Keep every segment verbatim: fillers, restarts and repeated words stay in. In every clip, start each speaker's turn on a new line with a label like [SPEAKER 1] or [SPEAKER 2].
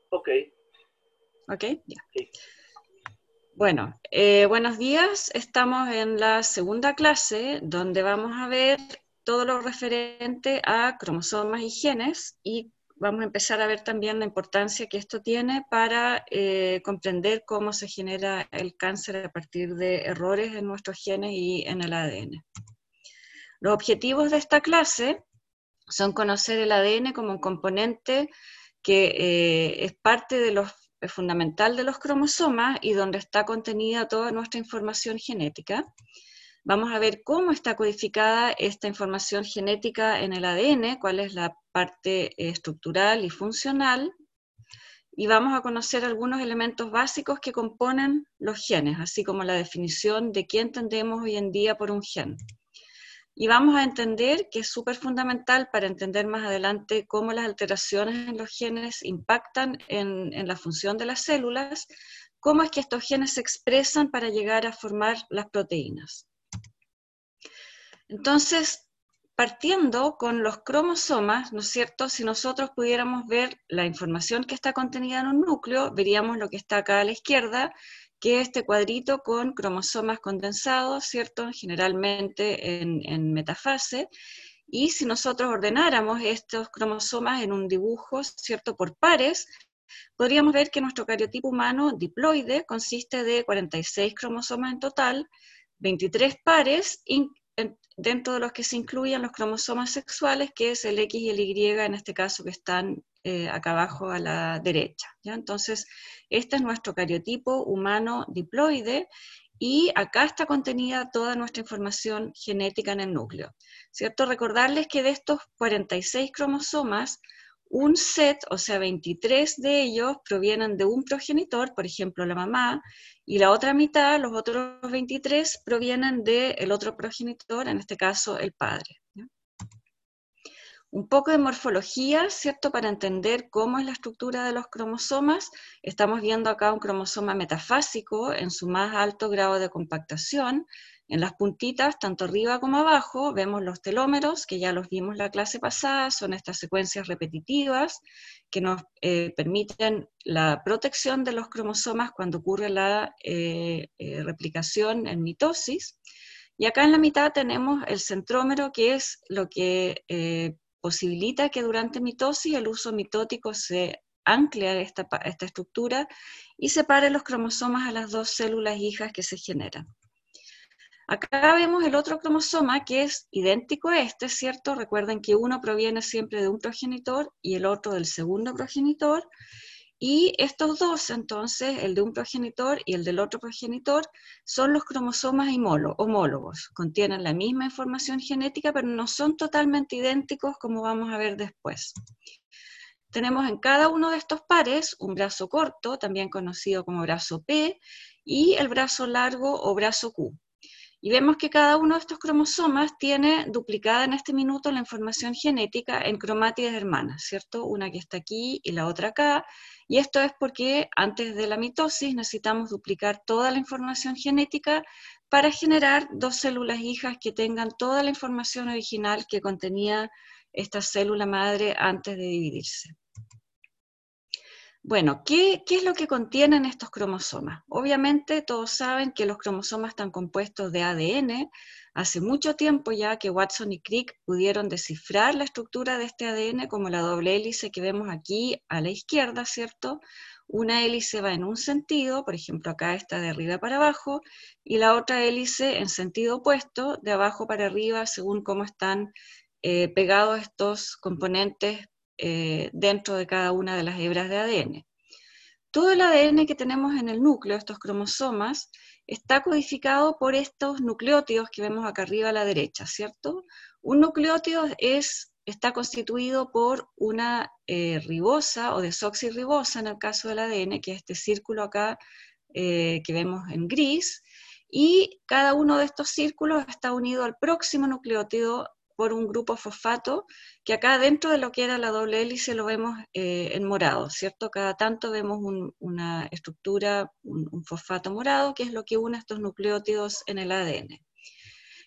[SPEAKER 1] Ok.
[SPEAKER 2] Ok, ya.
[SPEAKER 1] Sí.
[SPEAKER 2] Bueno, eh, buenos días. Estamos en la segunda clase donde vamos a ver todo lo referente a cromosomas y genes y vamos a empezar a ver también la importancia que esto tiene para eh, comprender cómo se genera el cáncer a partir de errores en nuestros genes y en el A D N. Los objetivos de esta clase son conocer el A D N como un componente que eh, es parte de los, es fundamental de los cromosomas y donde está contenida toda nuestra información genética. Vamos a ver cómo está codificada esta información genética en el A D N, cuál es la parte eh, estructural y funcional, y vamos a conocer algunos elementos básicos que componen los genes, así como la definición de qué entendemos hoy en día por un gen. Y vamos a entender que es súper fundamental para entender más adelante cómo las alteraciones en los genes impactan en, en la función de las células, cómo es que estos genes se expresan para llegar a formar las proteínas. Entonces, partiendo con los cromosomas, ¿no es cierto? Si nosotros pudiéramos ver la información que está contenida en un núcleo, veríamos lo que está acá a la izquierda, que es este cuadrito con cromosomas condensados, ¿cierto? Generalmente en, en metafase, y si nosotros ordenáramos estos cromosomas en un dibujo, ¿cierto? Por pares, podríamos ver que nuestro cariotipo humano diploide consiste de cuarenta y seis cromosomas en total, veintitrés pares, dentro de los que se incluyen los cromosomas sexuales, que es el X y el Y, en este caso, que están eh, acá abajo a la derecha, ¿ya? Entonces, este es nuestro cariotipo humano diploide, y acá está contenida toda nuestra información genética en el núcleo, ¿cierto? Recordarles que de estos cuarenta y seis cromosomas, un set, o sea, veintitrés de ellos provienen de un progenitor, por ejemplo, la mamá, y la otra mitad, los otros veintitrés, provienen del otro progenitor, en este caso, el padre, ¿no? Un poco de morfología, ¿cierto? Para entender cómo es la estructura de los cromosomas. Estamos viendo acá un cromosoma metafásico en su más alto grado de compactación. En las puntitas, tanto arriba como abajo, vemos los telómeros, que ya los vimos la clase pasada, son estas secuencias repetitivas que nos eh, permiten la protección de los cromosomas cuando ocurre la eh, eh, replicación en mitosis. Y acá en la mitad tenemos el centrómero, que es lo que eh, posibilita que durante mitosis el uso mitótico se ancle a esta, a esta estructura y separe los cromosomas a las dos células hijas que se generan. Acá vemos el otro cromosoma que es idéntico a este, ¿cierto? Recuerden que uno proviene siempre de un progenitor y el otro del segundo progenitor, y estos dos, entonces, el de un progenitor y el del otro progenitor, son los cromosomas homólogos. Contienen la misma información genética, pero no son totalmente idénticos, como vamos a ver después. Tenemos en cada uno de estos pares un brazo corto, también conocido como brazo P, y el brazo largo o brazo Q. Y vemos que cada uno de estos cromosomas tiene duplicada en este minuto la información genética en cromátides hermanas, ¿cierto? Una que está aquí y la otra acá, y esto es porque antes de la mitosis necesitamos duplicar toda la información genética para generar dos células hijas que tengan toda la información original que contenía esta célula madre antes de dividirse. Bueno, ¿qué, ¿qué es lo que contienen estos cromosomas? Obviamente todos saben que los cromosomas están compuestos de A D N. Hace mucho tiempo ya que Watson y Crick pudieron descifrar la estructura de este A D N como la doble hélice que vemos aquí a la izquierda, ¿cierto? Una hélice va en un sentido, por ejemplo acá está de arriba para abajo, y la otra hélice en sentido opuesto, de abajo para arriba, según cómo están eh, pegados estos componentes Eh, dentro de cada una de las hebras de A D N. Todo el A D N que tenemos en el núcleo, estos cromosomas, está codificado por estos nucleótidos que vemos acá arriba a la derecha, ¿cierto? Un nucleótido es, está constituido por una eh, ribosa o desoxirribosa en el caso del A D N, que es este círculo acá eh, que vemos en gris, y cada uno de estos círculos está unido al próximo nucleótido por un grupo fosfato, que acá dentro de lo que era la doble hélice lo vemos eh, en morado, ¿cierto? Cada tanto vemos un, una estructura, un, un fosfato morado, que es lo que une estos nucleótidos en el A D N.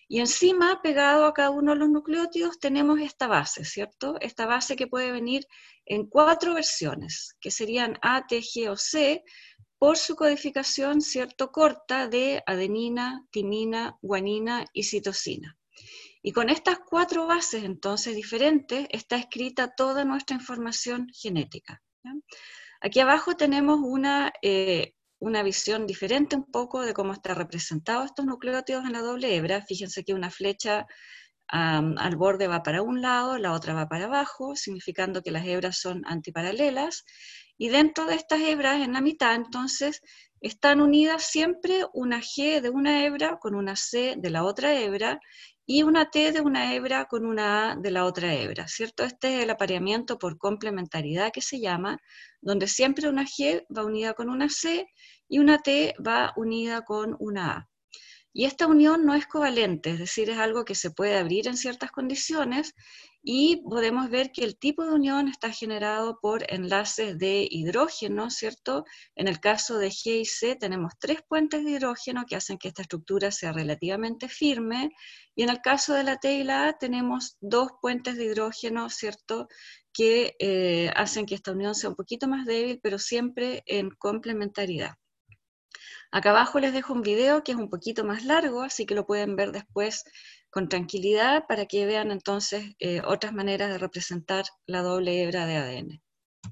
[SPEAKER 2] Y encima, pegado a cada uno de los nucleótidos, tenemos esta base, ¿cierto? Esta base que puede venir en cuatro versiones, que serían A, T, G o C, por su codificación, ¿cierto?, corta de adenina, timina, guanina y citosina. Y con estas cuatro bases, entonces, diferentes, está escrita toda nuestra información genética, ¿ya? Aquí abajo tenemos una, eh, una visión diferente un poco de cómo están representados estos nucleótidos en la doble hebra. Fíjense que una flecha um, al borde va para un lado, la otra va para abajo, significando que las hebras son antiparalelas. Y dentro de estas hebras, en la mitad, entonces, están unidas siempre una G de una hebra con una C de la otra hebra, y una T de una hebra con una A de la otra hebra, ¿cierto? Este es el apareamiento por complementariedad que se llama, donde siempre una G va unida con una C y una T va unida con una A. Y esta unión no es covalente, es decir, es algo que se puede abrir en ciertas condiciones, y podemos ver que el tipo de unión está generado por enlaces de hidrógeno, ¿cierto? En el caso de G y C tenemos tres puentes de hidrógeno que hacen que esta estructura sea relativamente firme, y en el caso de la T y la A tenemos dos puentes de hidrógeno, ¿cierto?, que eh, hacen que esta unión sea un poquito más débil, pero siempre en complementariedad. Acá abajo les dejo un video que es un poquito más largo, así que lo pueden ver después con tranquilidad para que vean entonces eh, otras maneras de representar la doble hebra de A D N.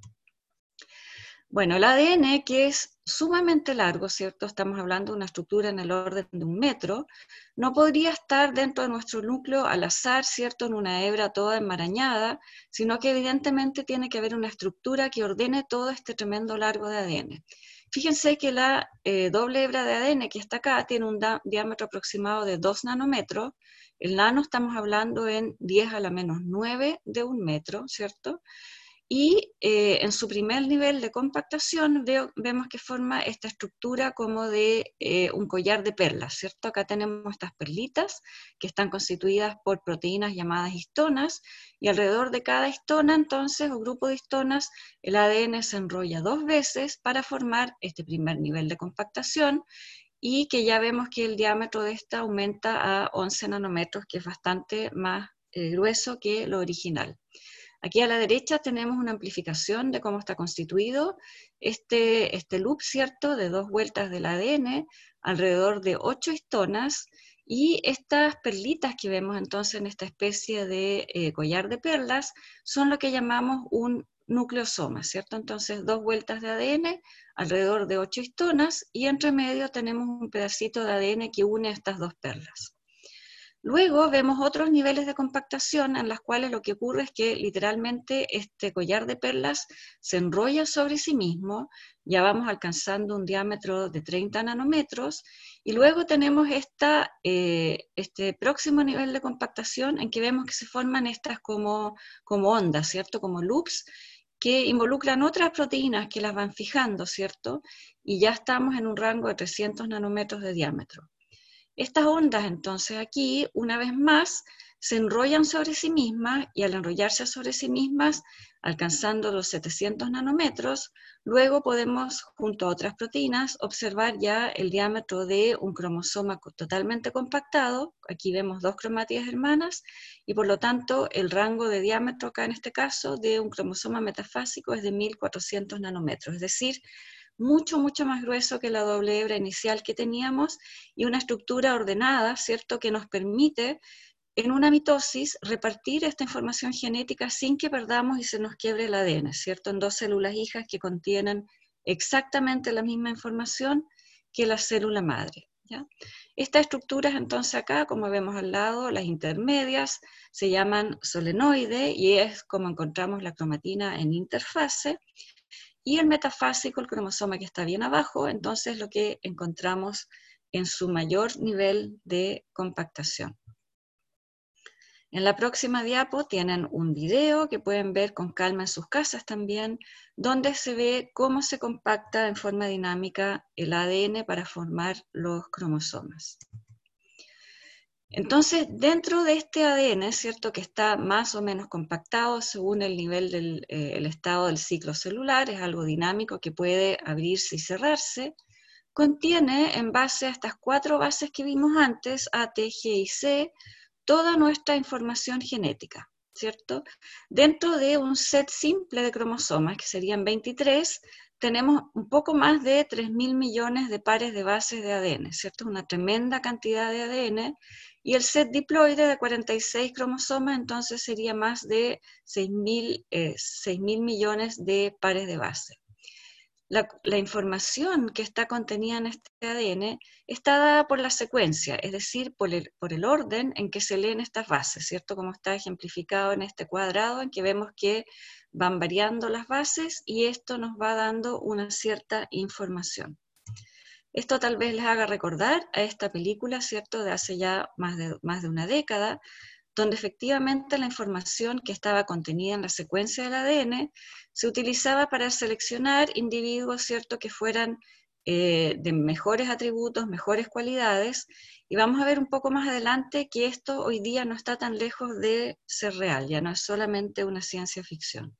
[SPEAKER 2] Bueno, el A D N, que es sumamente largo, ¿cierto? Estamos hablando de una estructura en el orden de un metro, no podría estar dentro de nuestro núcleo al azar, ¿cierto?, en una hebra toda enmarañada, sino que evidentemente tiene que haber una estructura que ordene todo este tremendo largo de A D N. Fíjense que la eh, doble hebra de A D N que está acá tiene un diámetro aproximado de dos nanómetros. El nano estamos hablando en diez a la menos nueve de un metro, ¿cierto? Y eh, en su primer nivel de compactación veo, vemos que forma esta estructura como de eh, un collar de perlas, ¿cierto? Acá tenemos estas perlitas que están constituidas por proteínas llamadas histonas, y alrededor de cada histona, entonces, o grupo de histonas, el A D N se enrolla dos veces para formar este primer nivel de compactación, y que ya vemos que el diámetro de esta aumenta a once nanómetros, que es bastante más eh, grueso que lo original. Aquí a la derecha tenemos una amplificación de cómo está constituido este, este loop, ¿cierto?, de dos vueltas del A D N, alrededor de ocho histonas, y estas perlitas que vemos entonces en esta especie de eh, collar de perlas son lo que llamamos un nucleosoma, ¿cierto? Entonces dos vueltas de A D N, alrededor de ocho histonas, y entre medio tenemos un pedacito de A D N que une estas dos perlas. Luego vemos otros niveles de compactación en las cuales lo que ocurre es que literalmente este collar de perlas se enrolla sobre sí mismo, ya vamos alcanzando un diámetro de treinta nanómetros, y luego tenemos esta, eh, este próximo nivel de compactación en que vemos que se forman estas como, como ondas, ¿cierto?, como loops, que involucran otras proteínas que las van fijando, ¿cierto?, y ya estamos en un rango de trescientos nanómetros de diámetro. Estas ondas, entonces, aquí, una vez más, se enrollan sobre sí mismas, y al enrollarse sobre sí mismas, alcanzando los setecientos nanómetros, luego podemos, junto a otras proteínas, observar ya el diámetro de un cromosoma totalmente compactado. Aquí vemos dos cromátidas hermanas, y por lo tanto, el rango de diámetro acá en este caso de un cromosoma metafásico es de mil cuatrocientos nanómetros, es decir, mucho, mucho más grueso que la doble hebra inicial que teníamos, y una estructura ordenada, ¿cierto?, que nos permite en una mitosis repartir esta información genética sin que perdamos y se nos quiebre el A D N, ¿cierto?, en dos células hijas que contienen exactamente la misma información que la célula madre, ¿ya? Estas estructuras entonces acá, como vemos al lado, las intermedias, se llaman solenoide, y es como encontramos la cromatina en interfase. Y el metafásico, el cromosoma que está bien abajo, entonces lo que encontramos en su mayor nivel de compactación. En la próxima diapo tienen un video que pueden ver con calma en sus casas también, donde se ve cómo se compacta en forma dinámica el A D N para formar los cromosomas. Entonces, dentro de este A D N, ¿cierto?, que está más o menos compactado según el nivel del eh, el estado del ciclo celular, es algo dinámico que puede abrirse y cerrarse, contiene, en base a estas cuatro bases que vimos antes, A, T, G y C, toda nuestra información genética, ¿cierto? Dentro de un set simple de cromosomas, que serían veintitrés, tenemos un poco más de tres mil millones de pares de bases de A D N, ¿cierto? Una tremenda cantidad de A D N, y el set diploide de cuarenta y seis cromosomas, entonces sería más de seis mil eh, millones de pares de base. La, la información que está contenida en este A D N está dada por la secuencia, es decir, por el, por el orden en que se leen estas bases, ¿cierto? Como está ejemplificado en este cuadrado, en que vemos que van variando las bases y esto nos va dando una cierta información. Esto tal vez les haga recordar a esta película, ¿cierto?, de hace ya más de, más de una década, donde efectivamente la información que estaba contenida en la secuencia del A D N se utilizaba para seleccionar individuos, ¿cierto?, que fueran eh, de mejores atributos, mejores cualidades, y vamos a ver un poco más adelante que esto hoy día no está tan lejos de ser real, ya no es solamente una ciencia ficción.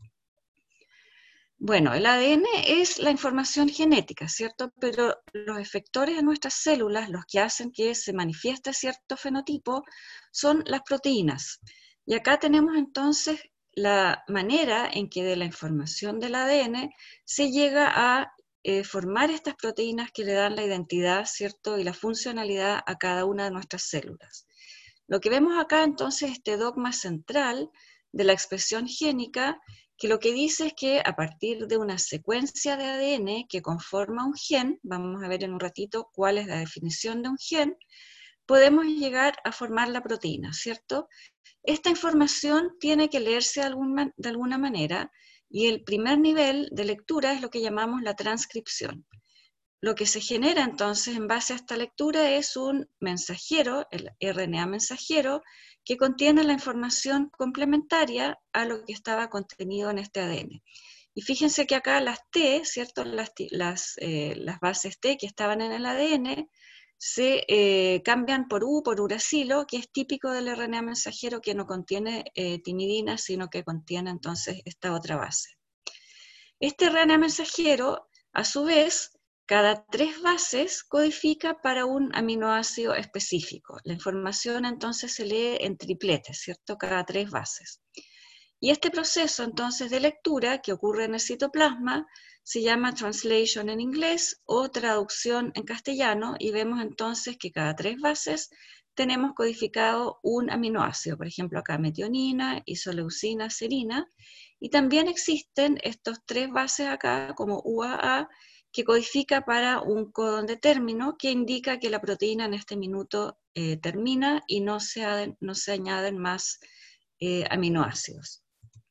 [SPEAKER 2] Bueno, el A D N es la información genética, ¿cierto? Pero los efectores de nuestras células, los que hacen que se manifieste cierto fenotipo, son las proteínas. Y acá tenemos entonces la manera en que de la información del A D N se llega a eh, formar estas proteínas que le dan la identidad, ¿cierto? Y la funcionalidad a cada una de nuestras células. Lo que vemos acá entonces, este dogma central de la expresión génica, que lo que dice es que a partir de una secuencia de A D N que conforma un gen, vamos a ver en un ratito cuál es la definición de un gen, podemos llegar a formar la proteína, ¿cierto? Esta información tiene que leerse de, algún, de alguna manera, y el primer nivel de lectura es lo que llamamos la transcripción. Lo que se genera entonces en base a esta lectura es un mensajero, el R N A mensajero, que contiene la información complementaria a lo que estaba contenido en este A D N. Y fíjense que acá las T, ¿cierto? Las, las, eh, las bases T que estaban en el A D N se eh, cambian por U, por uracilo, que es típico del R N A mensajero, que no contiene eh, timidina, sino que contiene entonces esta otra base. Este R N A mensajero, a su vez, cada tres bases codifica para un aminoácido específico. La información entonces se lee en tripletes, ¿cierto? Cada tres bases. Y este proceso entonces de lectura que ocurre en el citoplasma se llama translation en inglés o traducción en castellano, y vemos entonces que cada tres bases tenemos codificado un aminoácido, por ejemplo acá metionina, isoleucina, serina, y también existen estos tres bases acá como U A A, que codifica para un codón de término que indica que la proteína en este minuto eh, termina y no se, aden, no se añaden más eh, aminoácidos.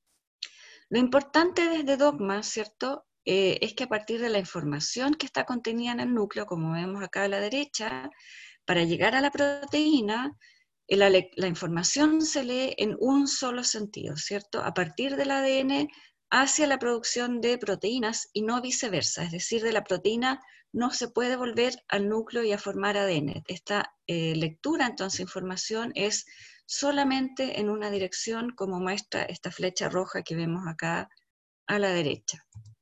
[SPEAKER 2] Lo importante desde Dogma, ¿cierto?, eh, es que a partir de la información que está contenida en el núcleo, como vemos acá a la derecha, para llegar a la proteína, la, la información se lee en un solo sentido, ¿cierto?, a partir del A D N hacia la producción de proteínas y no viceversa, es decir, de la proteína no se puede volver al núcleo y a formar A D N. Esta eh, lectura, entonces, información es solamente en una dirección, como muestra esta flecha roja que vemos acá a la derecha.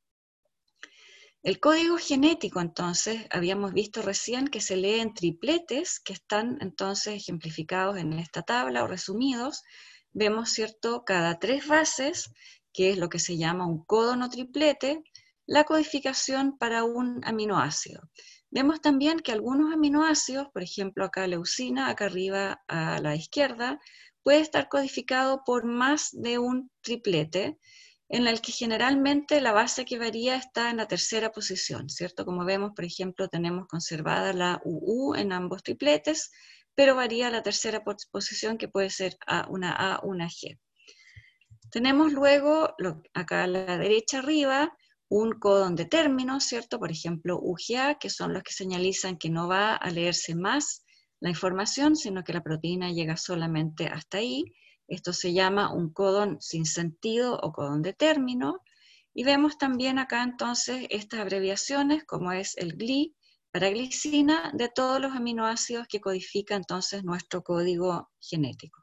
[SPEAKER 2] El código genético, entonces, habíamos visto recién que se lee en tripletes, que están entonces ejemplificados en esta tabla o resumidos. Vemos, ¿cierto?, cada tres bases, que es lo que se llama un códono triplete, la codificación para un aminoácido. Vemos también que algunos aminoácidos, por ejemplo acá leucina, acá arriba a la izquierda, puede estar codificado por más de un triplete, en el que generalmente la base que varía está en la tercera posición, ¿cierto? Como vemos, por ejemplo, tenemos conservada la U U en ambos tripletes, pero varía la tercera posición, que puede ser A, una A, una G. Tenemos luego, acá a la derecha arriba, un codón de términos, ¿cierto? Por ejemplo, U G A, que son los que señalizan que no va a leerse más la información, sino que la proteína llega solamente hasta ahí. Esto se llama un codón sin sentido o codón de término. Y vemos también acá entonces estas abreviaciones, como es el G L I para glicina, de todos los aminoácidos que codifica entonces nuestro código genético.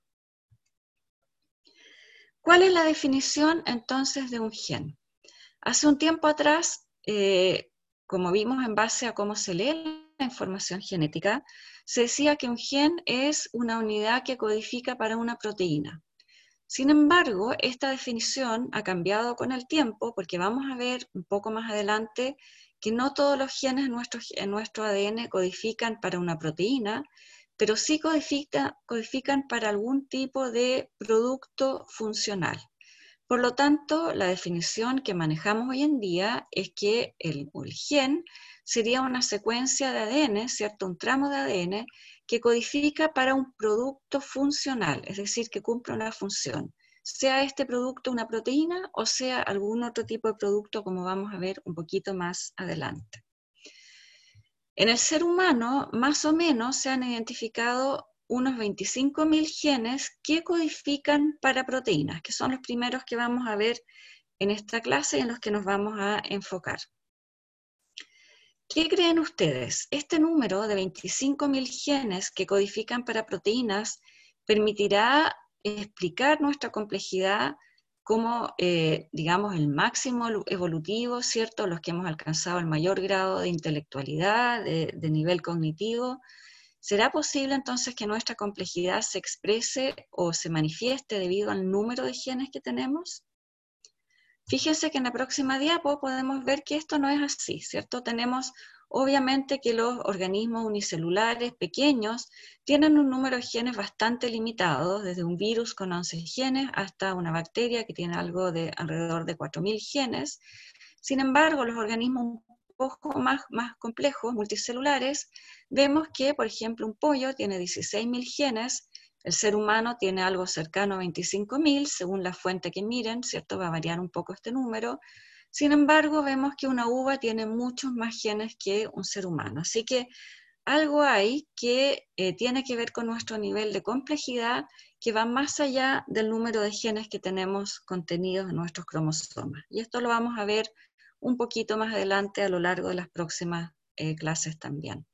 [SPEAKER 2] ¿Cuál es la definición entonces de un gen? Hace un tiempo atrás, eh, como vimos en base a cómo se lee la información genética, se decía que un gen es una unidad que codifica para una proteína. Sin embargo, esta definición ha cambiado con el tiempo, porque vamos a ver un poco más adelante que no todos los genes en nuestro, en nuestro A D N codifican para una proteína, pero sí codifica, codifican para algún tipo de producto funcional. Por lo tanto, la definición que manejamos hoy en día es que el, el gen sería una secuencia de A D N, ¿cierto? Un tramo de A D N que codifica para un producto funcional, es decir, que cumple una función, sea este producto una proteína o sea algún otro tipo de producto, como vamos a ver un poquito más adelante. En el ser humano, más o menos, se han identificado unos veinticinco mil genes que codifican para proteínas, que son los primeros que vamos a ver en esta clase y en los que nos vamos a enfocar. ¿Qué creen ustedes? ¿Este número de veinticinco mil genes que codifican para proteínas permitirá explicar nuestra complejidad como, eh, digamos, el máximo evolutivo, ¿cierto? Los que hemos alcanzado el mayor grado de intelectualidad, de, de nivel cognitivo? ¿Será posible entonces que nuestra complejidad se exprese o se manifieste debido al número de genes que tenemos? Fíjense que en la próxima diapo podemos ver que esto no es así, ¿cierto? Tenemos obviamente que los organismos unicelulares pequeños tienen un número de genes bastante limitado, desde un virus con once genes hasta una bacteria que tiene algo de alrededor de cuatro mil genes. Sin embargo, los organismos un poco más, más complejos, multicelulares, vemos que, por ejemplo, un pollo tiene dieciséis mil genes. El ser humano tiene algo cercano a veinticinco mil, según la fuente que miren, ¿cierto? Va a variar un poco este número. Sin embargo, vemos que una uva tiene muchos más genes que un ser humano. Así que algo hay que eh, tiene que ver con nuestro nivel de complejidad, que va más allá del número de genes que tenemos contenidos en nuestros cromosomas. Y esto lo vamos a ver un poquito más adelante a lo largo de las próximas eh, clases también.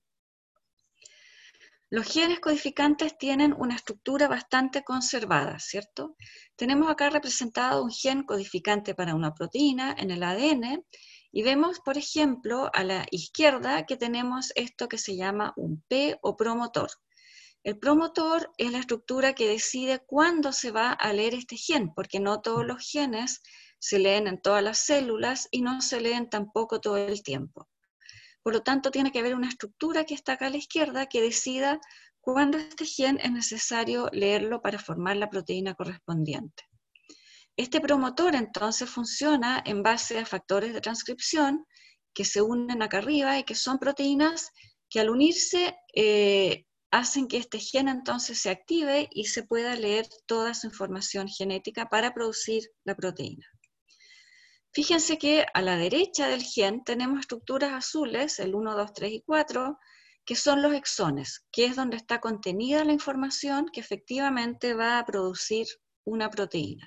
[SPEAKER 2] Los genes codificantes tienen una estructura bastante conservada, ¿cierto? Tenemos acá representado un gen codificante para una proteína en el A D N y vemos, por ejemplo, a la izquierda que tenemos esto que se llama un P o promotor. El promotor es la estructura que decide cuándo se va a leer este gen, porque no todos los genes se leen en todas las células y no se leen tampoco todo el tiempo. Por lo tanto, tiene que haber una estructura que está acá a la izquierda que decida cuándo este gen es necesario leerlo para formar la proteína correspondiente. Este promotor entonces funciona en base a factores de transcripción que se unen acá arriba y que son proteínas que al unirse eh, hacen que este gen entonces se active y se pueda leer toda su información genética para producir la proteína. Fíjense que a la derecha del gen tenemos estructuras azules, el uno, dos, tres y cuatro, que son los exones, que es donde está contenida la información que efectivamente va a producir una proteína.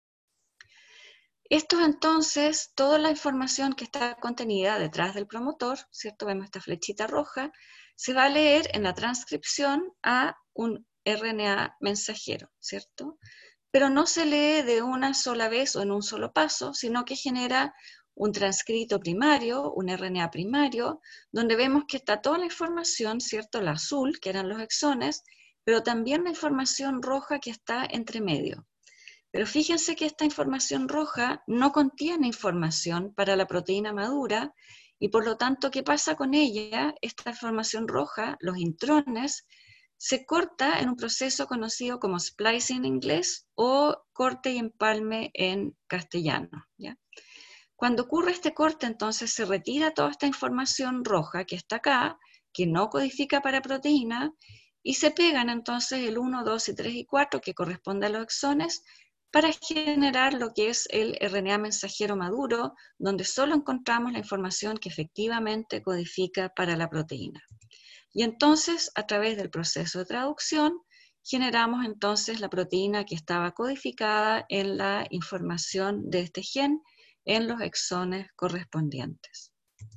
[SPEAKER 2] Esto entonces, toda la información que está contenida detrás del promotor, ¿cierto? Vemos esta flechita roja, se va a leer en la transcripción a un R N A mensajero, ¿cierto? Pero no se lee de una sola vez o en un solo paso, sino que genera un transcrito primario, un R N A primario, donde vemos que está toda la información, ¿cierto? La azul, que eran los exones, pero también la información roja que está entre medio. Pero fíjense que esta información roja no contiene información para la proteína madura, y por lo tanto, ¿qué pasa con ella? Esta información roja, los intrones, se corta en un proceso conocido como splicing en inglés o corte y empalme en castellano, ¿ya? Cuando ocurre este corte, entonces se retira toda esta información roja que está acá, que no codifica para proteína, y se pegan entonces el uno, dos y tres y cuatro, que corresponde a los exones, para generar lo que es el R N A mensajero maduro, donde solo encontramos la información que efectivamente codifica para la proteína. Y entonces, a través del proceso de traducción, generamos entonces la proteína que estaba codificada en la información de este gen en los exones correspondientes.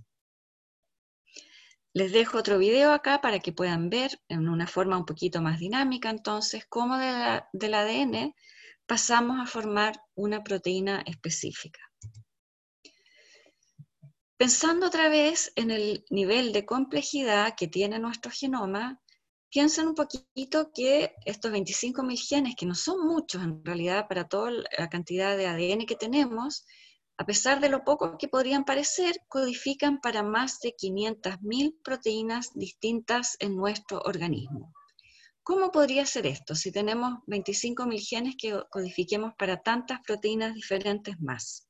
[SPEAKER 2] Les dejo otro video acá para que puedan ver en una forma un poquito más dinámica entonces cómo de la, del A D N pasamos a formar una proteína específica. Pensando otra vez en el nivel de complejidad que tiene nuestro genoma, piensen un poquito que estos veinticinco mil genes, que no son muchos en realidad para toda la cantidad de A D N que tenemos, a pesar de lo poco que podrían parecer, codifican para más de quinientas mil proteínas distintas en nuestro organismo. ¿Cómo podría ser esto si tenemos veinticinco mil genes que codifiquemos para tantas proteínas diferentes más?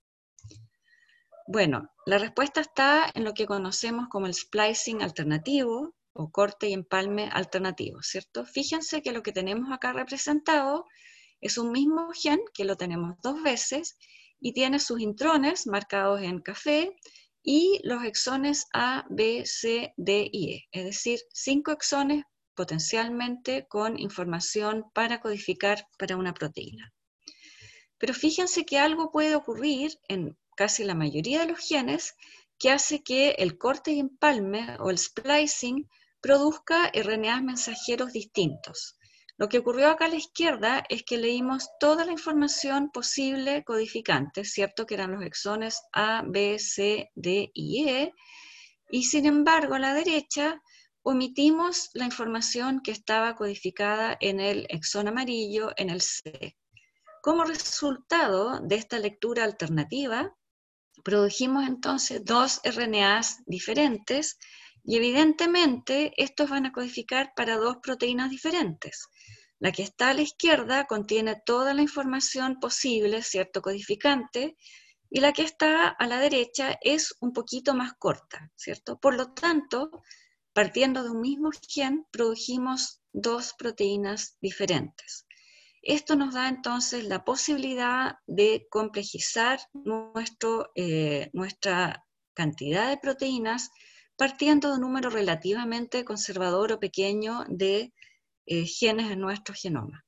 [SPEAKER 2] Bueno, la respuesta está en lo que conocemos como el splicing alternativo o corte y empalme alternativo, ¿cierto? Fíjense que lo que tenemos acá representado es un mismo gen que lo tenemos dos veces y tiene sus intrones marcados en café y los exones A, B, C, D y E, es decir, cinco exones potencialmente con información para codificar para una proteína. Pero fíjense que algo puede ocurrir en casi la mayoría de los genes que hace que el corte y empalme o el splicing produzca R N As mensajeros distintos. Lo que ocurrió acá a la izquierda es que leímos toda la información posible codificante, ¿cierto? Que eran los exones A, B, C, D y E, y sin embargo a la derecha omitimos la información que estaba codificada en el exón amarillo, en el C. Como resultado de esta lectura alternativa, produjimos entonces dos R N As diferentes y evidentemente estos van a codificar para dos proteínas diferentes. La que está a la izquierda contiene toda la información posible, ¿cierto? Codificante, y la que está a la derecha es un poquito más corta, ¿cierto? Por lo tanto, partiendo de un mismo gen, produjimos dos proteínas diferentes. Esto nos da entonces la posibilidad de complejizar nuestro, eh, nuestra cantidad de proteínas partiendo de un número relativamente conservador o pequeño de eh, genes en nuestro genoma.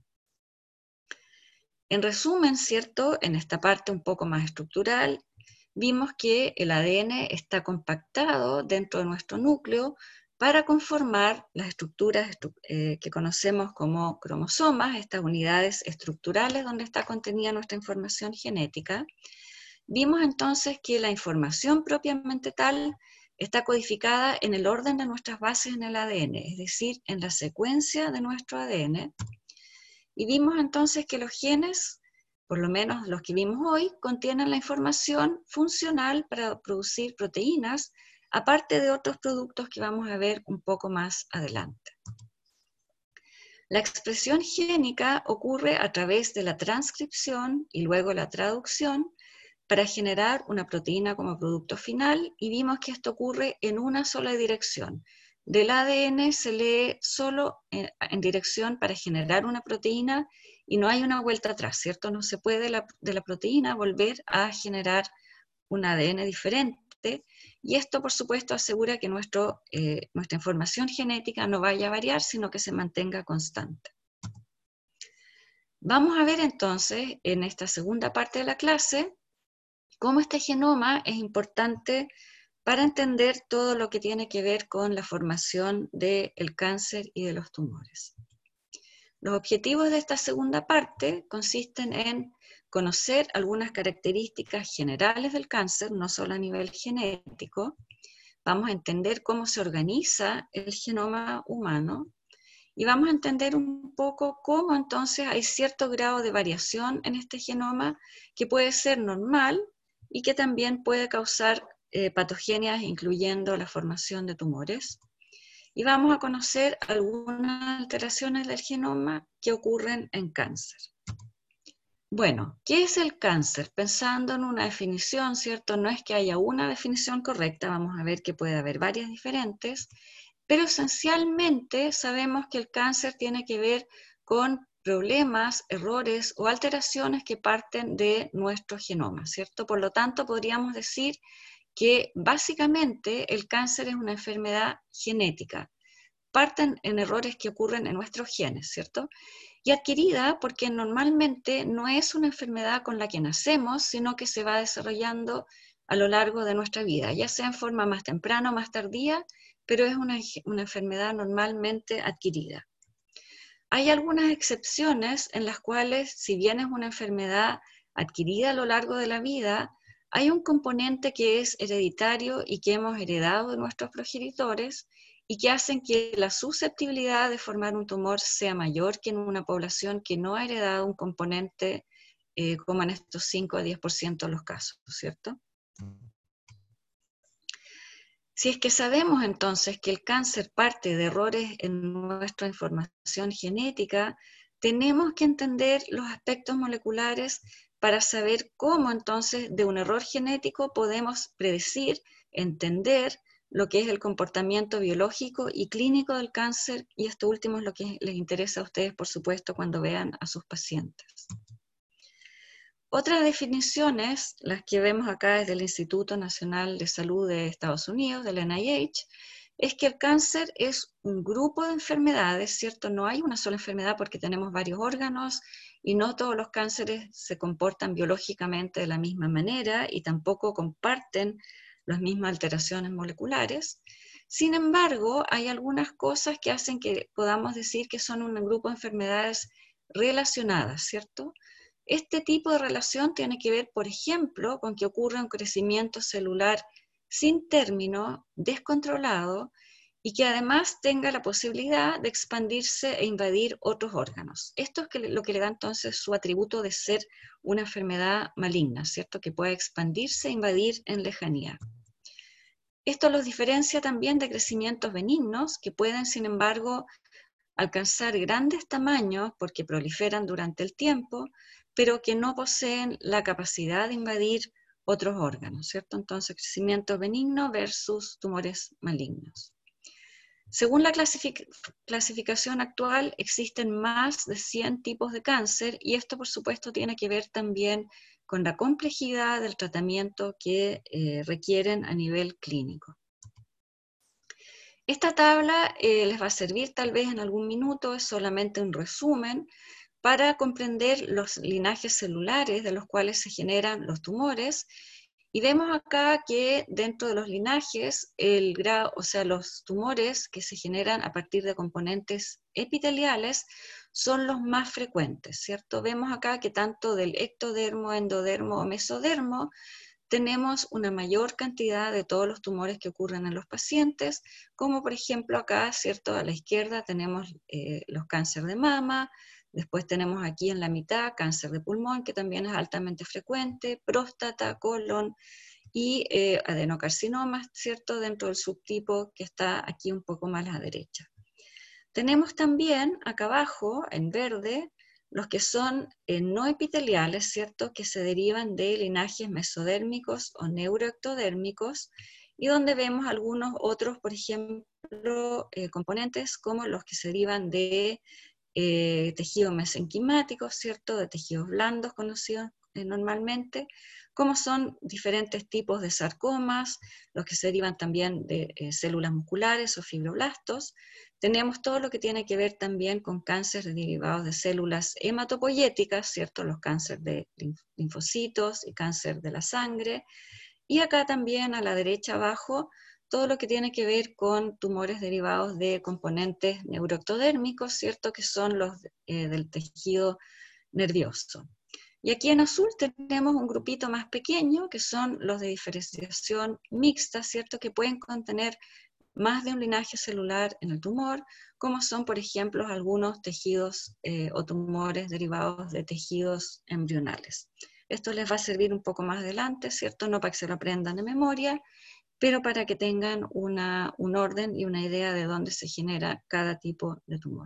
[SPEAKER 2] En resumen, ¿cierto? En esta parte un poco más estructural, vimos que el A D N está compactado dentro de nuestro núcleo para conformar las estructuras eh, que conocemos como cromosomas, estas unidades estructurales donde está contenida nuestra información genética. Vimos entonces que la información propiamente tal está codificada en el orden de nuestras bases en el A D N, es decir, en la secuencia de nuestro A D N. Y vimos entonces que los genes, por lo menos los que vimos hoy, contienen la información funcional para producir proteínas, aparte de otros productos que vamos a ver un poco más adelante. La expresión génica ocurre a través de la transcripción y luego la traducción para generar una proteína como producto final, y vimos que esto ocurre en una sola dirección. Del A D N se lee solo en, en dirección para generar una proteína y no hay una vuelta atrás, ¿cierto? No se puede de la, de la proteína volver a generar un A D N diferente, y esto por supuesto asegura que nuestro, eh, nuestra información genética no vaya a variar, sino que se mantenga constante. Vamos a ver entonces en esta segunda parte de la clase cómo este genoma es importante para entender todo lo que tiene que ver con la formación del cáncer y de los tumores. Los objetivos de esta segunda parte consisten en conocer algunas características generales del cáncer, no solo a nivel genético. Vamos a entender cómo se organiza el genoma humano y vamos a entender un poco cómo entonces hay cierto grado de variación en este genoma que puede ser normal y que también puede causar eh, patogenias, incluyendo la formación de tumores. Y vamos a conocer algunas alteraciones del genoma que ocurren en cáncer. Bueno, ¿qué es el cáncer? Pensando en una definición, ¿cierto? No es que haya una definición correcta, vamos a ver que puede haber varias diferentes, pero esencialmente sabemos que el cáncer tiene que ver con problemas, errores o alteraciones que parten de nuestro genoma, ¿cierto? Por lo tanto, podríamos decir que básicamente el cáncer es una enfermedad genética. Parten en errores que ocurren en nuestros genes, ¿cierto? Y adquirida porque normalmente no es una enfermedad con la que nacemos, sino que se va desarrollando a lo largo de nuestra vida, ya sea en forma más temprana o más tardía, pero es una, una enfermedad normalmente adquirida. Hay algunas excepciones en las cuales, si bien es una enfermedad adquirida a lo largo de la vida, Hay un componente que es hereditario y que hemos heredado de nuestros progenitores y que hacen que la susceptibilidad de formar un tumor sea mayor que en una población que no ha heredado un componente eh, como en estos cinco a diez por ciento de los casos, ¿cierto? Si es que sabemos entonces que el cáncer parte de errores en nuestra información genética, tenemos que entender los aspectos moleculares para saber cómo entonces de un error genético podemos predecir, entender lo que es el comportamiento biológico y clínico del cáncer, y esto último es lo que les interesa a ustedes, por supuesto, cuando vean a sus pacientes. Otras definiciones, las que vemos acá desde el Instituto Nacional de Salud de Estados Unidos, del N I H, es que el cáncer es un grupo de enfermedades, ¿cierto? No hay una sola enfermedad porque tenemos varios órganos y no todos los cánceres se comportan biológicamente de la misma manera y tampoco comparten las mismas alteraciones moleculares. Sin embargo, hay algunas cosas que hacen que podamos decir que son un grupo de enfermedades relacionadas, ¿cierto? Este tipo de relación tiene que ver, por ejemplo, con que ocurra un crecimiento celular sin término, descontrolado, y que además tenga la posibilidad de expandirse e invadir otros órganos. Esto es lo que le da entonces su atributo de ser una enfermedad maligna, ¿cierto? Que puede expandirse e invadir en lejanía. Esto los diferencia también de crecimientos benignos, que pueden, sin embargo, alcanzar grandes tamaños porque proliferan durante el tiempo, pero que no poseen la capacidad de invadir otros órganos, ¿cierto? Entonces, crecimiento benigno versus tumores malignos. Según la clasific- clasificación actual, existen más de cien tipos de cáncer y esto, por supuesto, tiene que ver también con la complejidad del tratamiento que eh, requieren a nivel clínico. Esta tabla eh, les va a servir tal vez en algún minuto, es solamente un resumen para comprender los linajes celulares de los cuales se generan los tumores. Y vemos acá que dentro de los linajes, el grado, o sea, los tumores que se generan a partir de componentes epiteliales son los más frecuentes, ¿cierto? Vemos acá que tanto del ectodermo, endodermo o mesodermo tenemos una mayor cantidad de todos los tumores que ocurren en los pacientes, como por ejemplo acá, ¿cierto? A la izquierda tenemos eh, los cánceres de mama, después tenemos aquí en la mitad cáncer de pulmón, que también es altamente frecuente, próstata, colon y eh, adenocarcinomas, ¿cierto? Dentro del subtipo que está aquí un poco más a la derecha. Tenemos también acá abajo, en verde, los que son eh, no epiteliales, ¿cierto? Que se derivan de linajes mesodérmicos o neuroectodérmicos, y donde vemos algunos otros, por ejemplo, eh, componentes como los que se derivan de eh, tejidos mesenquimáticos, ¿cierto? De tejidos blandos conocidos eh, normalmente, como son diferentes tipos de sarcomas, los que se derivan también de eh, células musculares o fibroblastos. Tenemos todo lo que tiene que ver también con cánceres derivados de células hematopoyéticas, ¿cierto? Los cánceres de linfocitos y cáncer de la sangre. Y acá también a la derecha abajo, todo lo que tiene que ver con tumores derivados de componentes neuroectodérmicos, ¿cierto? Que son los eh, del tejido nervioso. Y aquí en azul tenemos un grupito más pequeño, que son los de diferenciación mixta, ¿cierto? Que pueden contener más de un linaje celular en el tumor, como son, por ejemplo, algunos tejidos eh, o tumores derivados de tejidos embrionales. Esto les va a servir un poco más adelante, ¿cierto? No para que se lo aprendan de memoria, pero para que tengan una, un orden y una idea de dónde se genera cada tipo de tumor.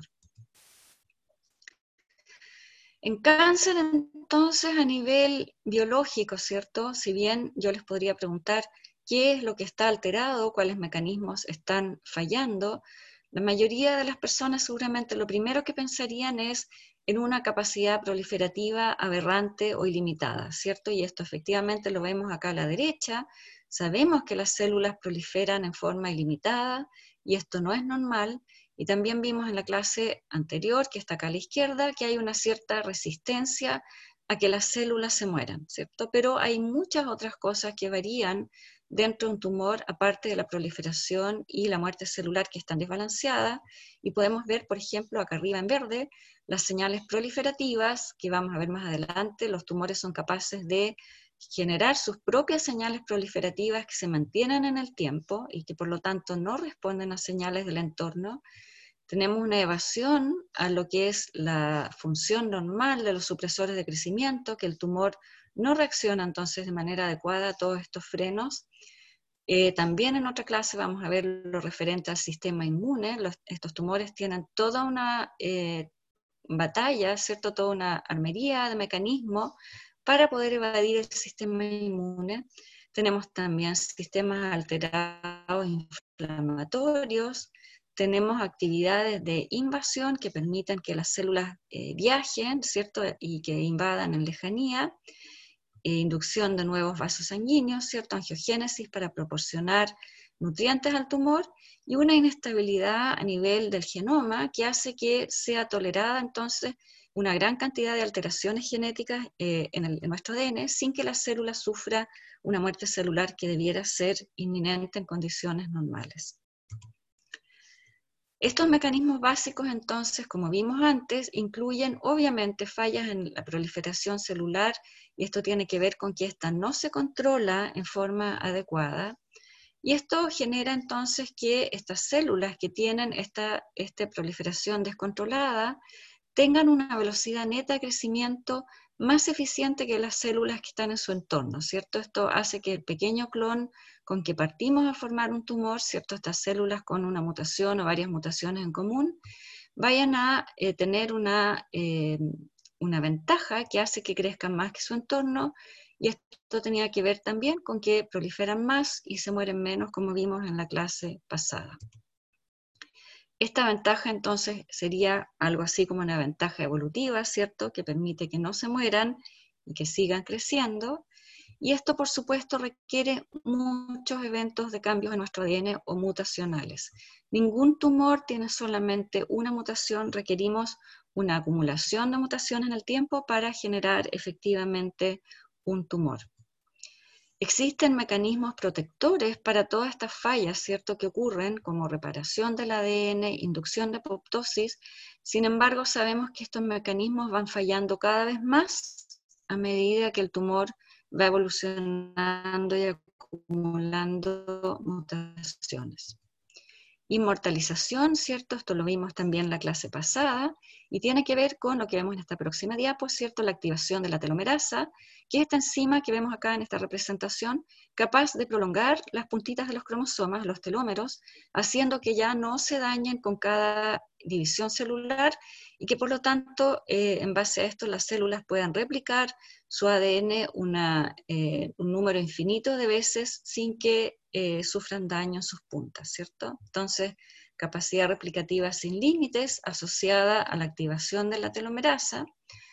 [SPEAKER 2] En cáncer, entonces, a nivel biológico, ¿cierto? Si bien yo les podría preguntar qué es lo que está alterado, cuáles mecanismos están fallando, la mayoría de las personas seguramente lo primero que pensarían es en una capacidad proliferativa aberrante o ilimitada, ¿cierto? Y esto efectivamente lo vemos acá a la derecha. Sabemos que las células proliferan en forma ilimitada y esto no es normal. Y también vimos en la clase anterior, que está acá a la izquierda, que hay una cierta resistencia a que las células se mueran, ¿cierto? Pero hay muchas otras cosas que varían dentro de un tumor, aparte de la proliferación y la muerte celular que están desbalanceadas, y podemos ver, por ejemplo, acá arriba en verde, las señales proliferativas, que vamos a ver más adelante. Los tumores son capaces de generar sus propias señales proliferativas que se mantienen en el tiempo y que por lo tanto no responden a señales del entorno. Tenemos una evasión a lo que es la función normal de los supresores de crecimiento, que el tumor no reacciona entonces de manera adecuada a todos estos frenos. Eh, también en otra clase vamos a ver lo referente al sistema inmune. Los, estos tumores tienen toda una eh, batalla, ¿cierto? Toda una armería de mecanismos para poder evadir el sistema inmune. Tenemos también sistemas alterados inflamatorios, tenemos actividades de invasión que permiten que las células eh, viajen, ¿cierto? Y que invadan en lejanía, eh, inducción de nuevos vasos sanguíneos, ¿cierto? Angiogénesis para proporcionar nutrientes al tumor, y una inestabilidad a nivel del genoma que hace que sea tolerada entonces una gran cantidad de alteraciones genéticas eh, en, el, en nuestro A D N sin que la célula sufra una muerte celular que debiera ser inminente en condiciones normales. Estos mecanismos básicos, entonces, como vimos antes, incluyen obviamente fallas en la proliferación celular, y esto tiene que ver con que ésta no se controla en forma adecuada, y esto genera entonces que estas células que tienen esta, esta proliferación descontrolada tengan una velocidad neta de crecimiento más eficiente que las células que están en su entorno, ¿cierto? Esto hace que el pequeño clon con que partimos a formar un tumor, ¿cierto? Estas células con una mutación o varias mutaciones en común, vayan a eh, tener una, eh, una ventaja que hace que crezcan más que su entorno, y esto tenía que ver también con que proliferan más y se mueren menos, como vimos en la clase pasada. Esta ventaja entonces sería algo así como una ventaja evolutiva, ¿cierto? Que permite que no se mueran y que sigan creciendo. Y esto, por supuesto, requiere muchos eventos de cambios en nuestro A D N o mutacionales. Ningún tumor tiene solamente una mutación, requerimos una acumulación de mutaciones en el tiempo para generar efectivamente un tumor. Existen mecanismos protectores para todas estas fallas, ¿cierto?, que ocurren, como reparación del A D N, inducción de apoptosis. Sin embargo, sabemos que estos mecanismos van fallando cada vez más a medida que el tumor va evolucionando y acumulando mutaciones. Inmortalización, ¿cierto? Esto lo vimos también en la clase pasada, y tiene que ver con lo que vemos en esta próxima diapo, ¿cierto? La activación de la telomerasa, que es esta enzima que vemos acá en esta representación, capaz de prolongar las puntitas de los cromosomas, los telómeros, haciendo que ya no se dañen con cada división celular, y que por lo tanto, eh, en base a esto, las células puedan replicar su A D N una, eh, un número infinito de veces sin que eh, sufran daño en sus puntas, ¿cierto? Entonces, capacidad replicativa sin límites asociada a la activación de la telomerasa.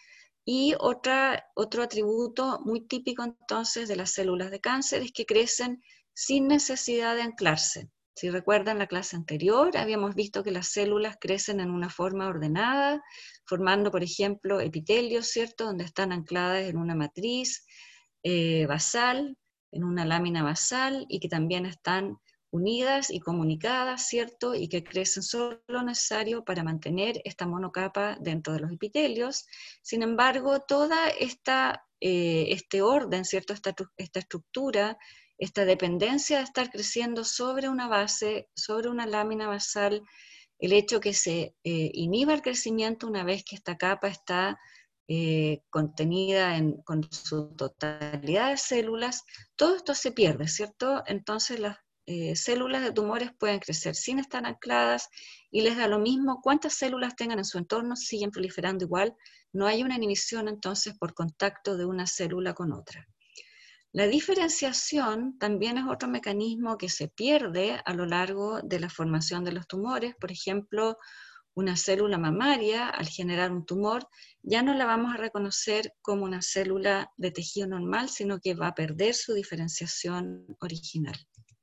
[SPEAKER 2] Y otra, otro atributo muy típico entonces de las células de cáncer es que crecen sin necesidad de anclarse. Si recuerdan la clase anterior, habíamos visto que las células crecen en una forma ordenada, formando, por ejemplo, epitelios, ¿cierto?, donde están ancladas en una matriz eh, basal, en una lámina basal, y que también están unidas y comunicadas, ¿cierto?, y que crecen solo lo necesario para mantener esta monocapa dentro de los epitelios. Sin embargo, toda esta, eh, este orden, ¿cierto?, esta, esta estructura, esta dependencia de estar creciendo sobre una base, sobre una lámina basal, el hecho que se eh, inhiba el crecimiento una vez que esta capa está eh, contenida en, con su totalidad de células, todo esto se pierde, ¿cierto? Entonces las eh, células de tumores pueden crecer sin estar ancladas, y les da lo mismo cuántas células tengan en su entorno, siguen proliferando igual, no hay una inhibición entonces por contacto de una célula con otra. La diferenciación también es otro mecanismo que se pierde a lo largo de la formación de los tumores. Por ejemplo, una célula mamaria, al generar un tumor, ya no la vamos a reconocer como una célula de tejido normal, sino que va a perder su diferenciación original.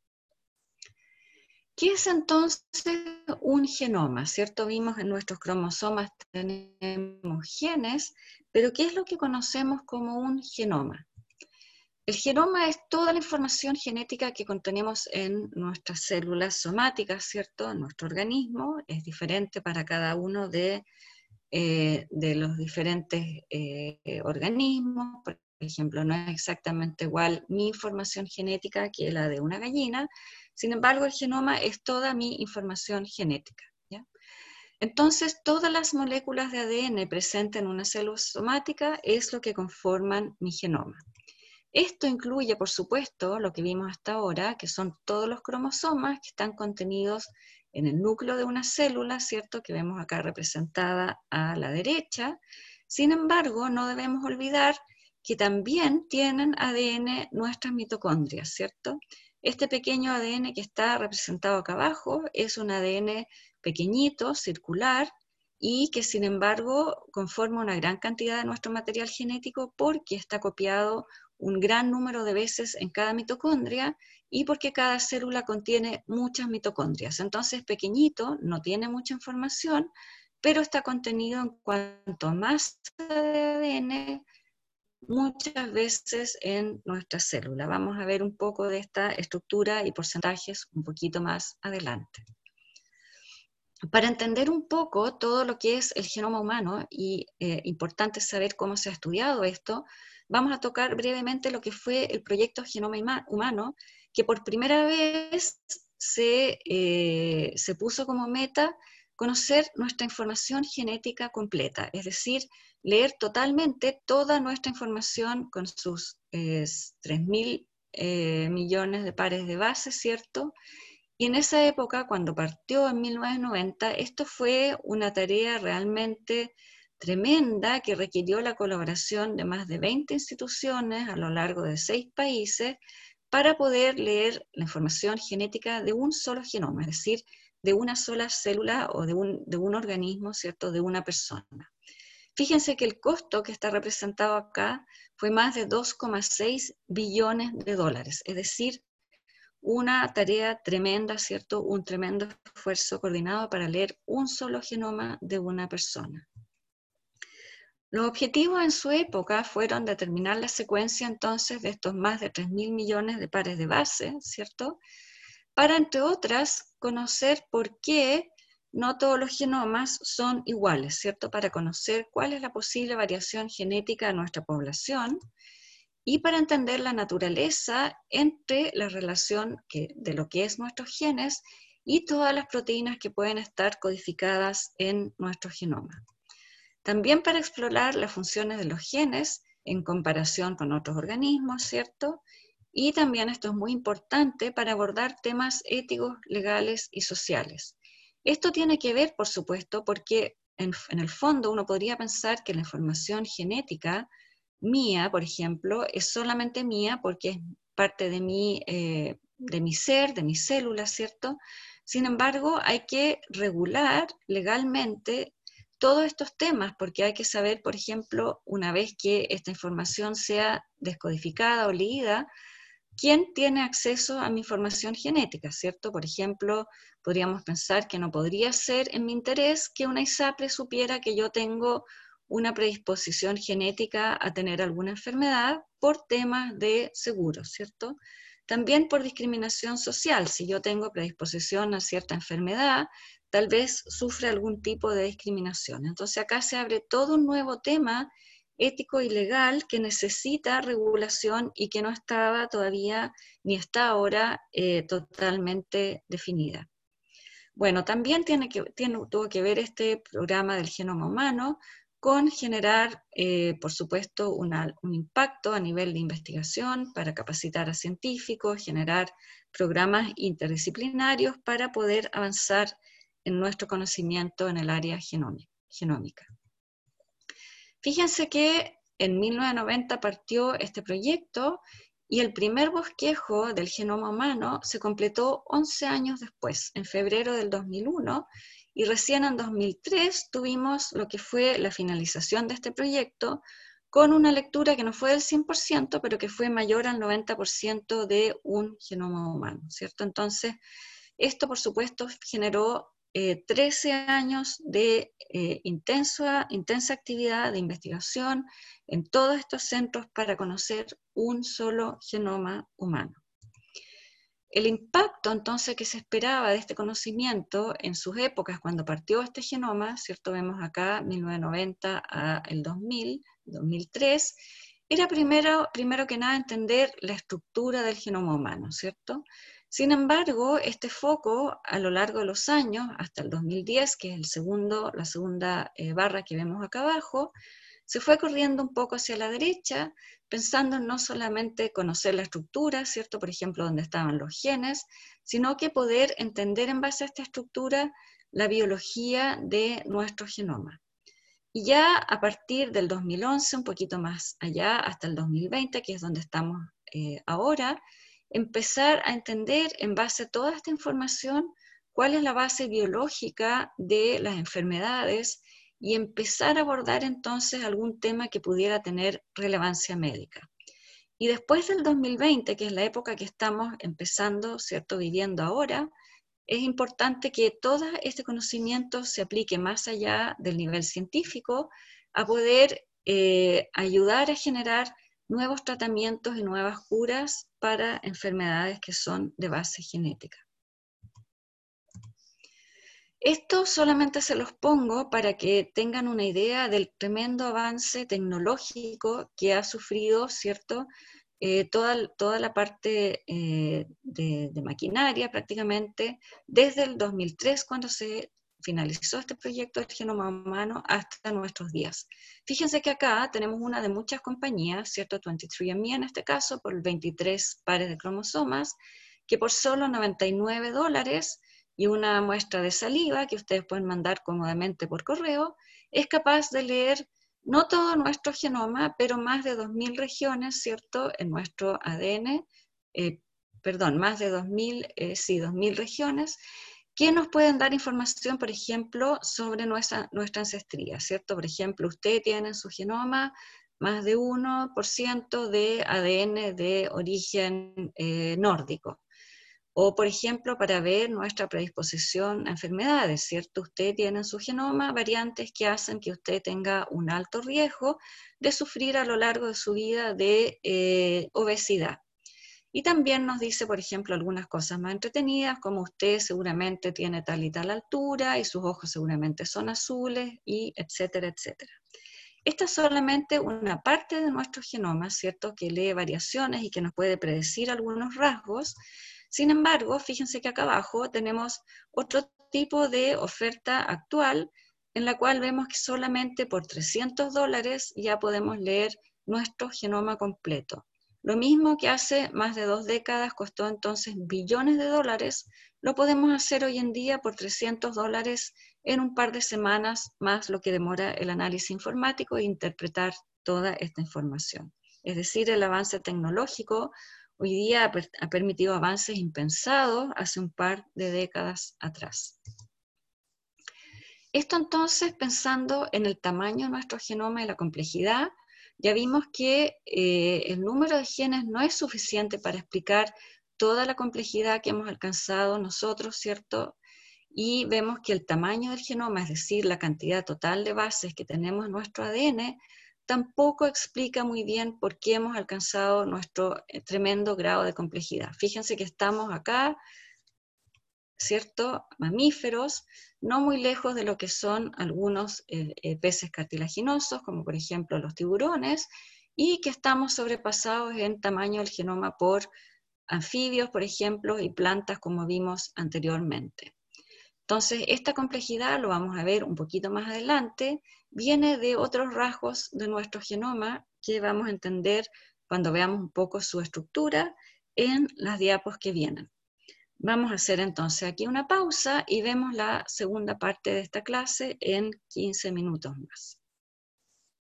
[SPEAKER 2] ¿Qué es entonces un genoma? ¿Cierto? Vimos en nuestros cromosomas tenemos genes, pero ¿qué es lo que conocemos como un genoma? El genoma es toda la información genética que contenemos en nuestras células somáticas, ¿cierto? En nuestro organismo es diferente para cada uno de, eh, de los diferentes eh, organismos. Por ejemplo, no es exactamente igual mi información genética que la de una gallina, sin embargo, el genoma es toda mi información genética, ¿ya? Entonces, todas las moléculas de A D N presentes en una célula somática es lo que conforman mi genoma. Esto incluye, por supuesto, lo que vimos hasta ahora, que son todos los cromosomas que están contenidos en el núcleo de una célula, ¿cierto? Que vemos acá representada a la derecha. Sin embargo, no debemos olvidar que también tienen A D N nuestras mitocondrias, ¿cierto? Este pequeño A D N que está representado acá abajo es un A D N pequeñito, circular, y que sin embargo conforma una gran cantidad de nuestro material genético porque está copiado un gran número de veces en cada mitocondria y porque cada célula contiene muchas mitocondrias. Entonces, pequeñito, no tiene mucha información, pero está contenido en cuanto más de A D N muchas veces en nuestra célula. Vamos a ver un poco de esta estructura y porcentajes un poquito más adelante. Para entender un poco todo lo que es el genoma humano, y eh, importante saber cómo se ha estudiado esto, vamos a tocar brevemente lo que fue el proyecto Genoma Humano, que por primera vez se, eh, se puso como meta conocer nuestra información genética completa, es decir, leer totalmente toda nuestra información con sus eh, tres mil eh, millones de pares de bases, ¿cierto? Y en esa época, cuando partió en mil novecientos noventa, esto fue una tarea realmente tremenda que requirió la colaboración de más de veinte instituciones a lo largo de seis países para poder leer la información genética de un solo genoma, es decir, de una sola célula o de un, de un organismo, ¿cierto?, de una persona. Fíjense que el costo que está representado acá fue más de dos coma seis billones de dólares, es decir, una tarea tremenda, ¿cierto? Un tremendo esfuerzo coordinado para leer un solo genoma de una persona. Los objetivos en su época fueron determinar la secuencia entonces de estos más de tres mil millones de pares de base, ¿cierto? Para, entre otras, conocer por qué no todos los genomas son iguales, ¿cierto? Para conocer cuál es la posible variación genética de nuestra población, y para entender la naturaleza entre la relación que, de lo que es nuestros genes y todas las proteínas que pueden estar codificadas en nuestro genoma. También para explorar las funciones de los genes en comparación con otros organismos, ¿cierto? Y también esto es muy importante para abordar temas éticos, legales y sociales. Esto tiene que ver, por supuesto, porque en, en el fondo uno podría pensar que la información genética mía, por ejemplo, es solamente mía porque es parte de mi, eh, de mi ser, de mis células, ¿cierto? Sin embargo, hay que regular legalmente todos estos temas, porque hay que saber, por ejemplo, una vez que esta información sea descodificada o leída, quién tiene acceso a mi información genética, ¿cierto? Por ejemplo, podríamos pensar que no podría ser en mi interés que una ISAPRE supiera que yo tengo una predisposición genética a tener alguna enfermedad por temas de seguro, ¿cierto? También por discriminación social, si yo tengo predisposición a cierta enfermedad, tal vez sufre algún tipo de discriminación. Entonces acá se abre todo un nuevo tema ético y legal que necesita regulación y que no estaba todavía ni está ahora eh, totalmente definida. Bueno, también tiene que, tiene, tuvo que ver este programa del genoma humano con generar, eh, por supuesto, una, un impacto a nivel de investigación para capacitar a científicos, generar programas interdisciplinarios para poder avanzar en nuestro conocimiento en el área genómica. Fíjense que en mil novecientos noventa partió este proyecto y el primer bosquejo del genoma humano se completó once años después, en febrero del dos mil uno, y recién en dos mil tres tuvimos lo que fue la finalización de este proyecto con una lectura que no fue del cien por ciento, pero que fue mayor al noventa por ciento de un genoma humano, ¿cierto? Entonces, esto por supuesto generó Eh, trece años de eh, intensa, intensa actividad de investigación en todos estos centros para conocer un solo genoma humano. El impacto entonces que se esperaba de este conocimiento en sus épocas cuando partió este genoma, ¿cierto? Vemos acá mil novecientos noventa a el dos mil, dos mil tres, era primero, primero que nada entender la estructura del genoma humano, ¿cierto? Sin embargo, este foco a lo largo de los años, hasta el dos mil diez, que es el segundo, la segunda eh, barra que vemos acá abajo, se fue corriendo un poco hacia la derecha, pensando en no solamente conocer la estructura, ¿cierto? Por ejemplo, dónde estaban los genes, sino que poder entender en base a esta estructura la biología de nuestro genoma. Y ya a partir del dos mil once, un poquito más allá, hasta el dos mil veinte, que es donde estamos eh, ahora, empezar a entender en base a toda esta información cuál es la base biológica de las enfermedades y empezar a abordar entonces algún tema que pudiera tener relevancia médica. Y después del dos mil veinte, que es la época que estamos empezando, ¿cierto?, viviendo ahora, es importante que todo este conocimiento se aplique más allá del nivel científico a poder eh, ayudar a generar nuevos tratamientos y nuevas curas para enfermedades que son de base genética. Esto solamente se los pongo para que tengan una idea del tremendo avance tecnológico que ha sufrido, ¿cierto?, eh, toda, toda la parte eh, de, de maquinaria prácticamente, desde el dos mil tres, cuando se finalizó este proyecto del genoma humano, hasta nuestros días. Fíjense que acá tenemos una de muchas compañías, ¿cierto?, veintitrés and me en este caso, por veintitrés pares de cromosomas, que por solo noventa y nueve dólares y una muestra de saliva que ustedes pueden mandar cómodamente por correo, es capaz de leer no todo nuestro genoma, pero más de dos mil regiones, ¿cierto?, en nuestro A D N, eh, perdón, más de dos mil, eh, sí, dos mil regiones, que nos pueden dar información, por ejemplo, sobre nuestra, nuestra ancestría, ¿cierto? Por ejemplo, usted tiene en su genoma más de uno por ciento de A D N de origen eh, nórdico. O, por ejemplo, para ver nuestra predisposición a enfermedades, ¿cierto? Usted tiene en su genoma variantes que hacen que usted tenga un alto riesgo de sufrir a lo largo de su vida de eh, obesidad. Y también nos dice, por ejemplo, algunas cosas más entretenidas, como usted seguramente tiene tal y tal altura, y sus ojos seguramente son azules, y etcétera, etcétera. Esta es solamente una parte de nuestro genoma, ¿cierto?, que lee variaciones y que nos puede predecir algunos rasgos. Sin embargo, fíjense que acá abajo tenemos otro tipo de oferta actual en la cual vemos que solamente por trescientos dólares ya podemos leer nuestro genoma completo. Lo mismo que hace más de dos décadas costó entonces billones de dólares, lo podemos hacer hoy en día por trescientos dólares en un par de semanas, más lo que demora el análisis informático e interpretar toda esta información. Es decir, el avance tecnológico hoy día ha, per ha permitido avances impensados hace un par de décadas atrás. Esto entonces, pensando en el tamaño de nuestro genoma y la complejidad, ya vimos que eh, el número de genes no es suficiente para explicar toda la complejidad que hemos alcanzado nosotros, ¿cierto? Y vemos que el tamaño del genoma, es decir, la cantidad total de bases que tenemos en nuestro A D N, tampoco explica muy bien por qué hemos alcanzado nuestro tremendo grado de complejidad. Fíjense que estamos acá, ¿cierto?, mamíferos, no muy lejos de lo que son algunos eh, eh, peces cartilaginosos, como por ejemplo los tiburones, y que estamos sobrepasados en tamaño del genoma por anfibios, por ejemplo, y plantas, como vimos anteriormente. Entonces, esta complejidad, lo vamos a ver un poquito más adelante, viene de otros rasgos de nuestro genoma que vamos a entender cuando veamos un poco su estructura en las diapos que vienen. Vamos a hacer entonces aquí una pausa y vemos la segunda parte de esta clase en quince minutos más.